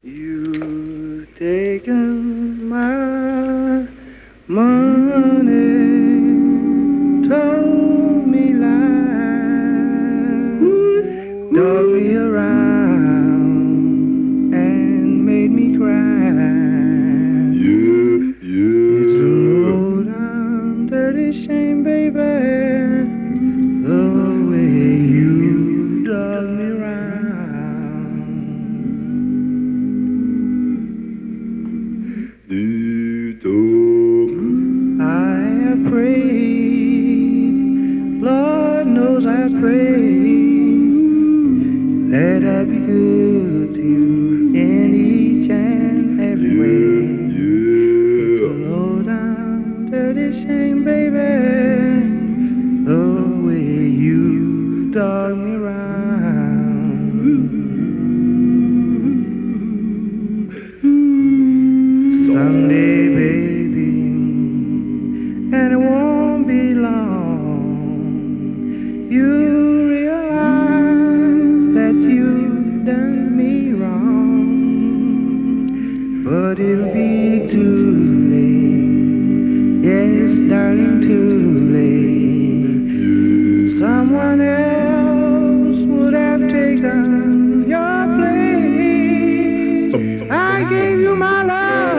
You've taken my money, told me lies, dug me around and made me cry. It's a low down dirty shame, baby, the way you dug me around. I have prayed, Lord knows I've prayed that I'd be good to you in each and every way. It's a low down dirty shame, baby, the way you dug me around. Someday, baby, and it won't be long, you realize that you've done me wrong, but it'll be too late, yes, darling, too late. Someone else would have taken your place. I gave you my love,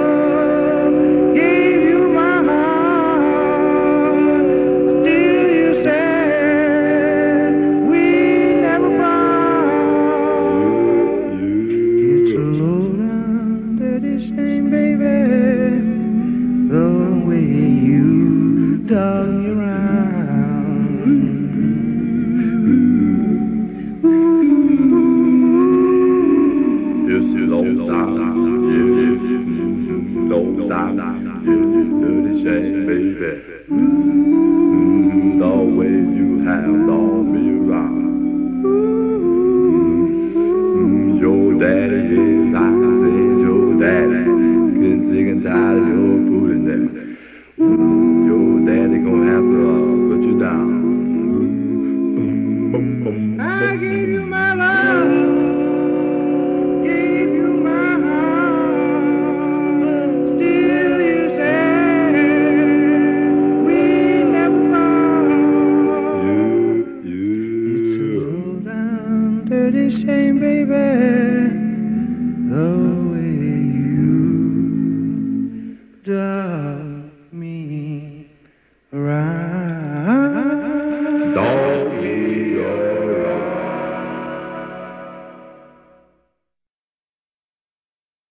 gave you my heart. Still you said we never part. It's a low down dirty shame, baby, the way you dug me around. This is old down, yeah, old down, yeah, dirty shame, baby. The way you have dog me around.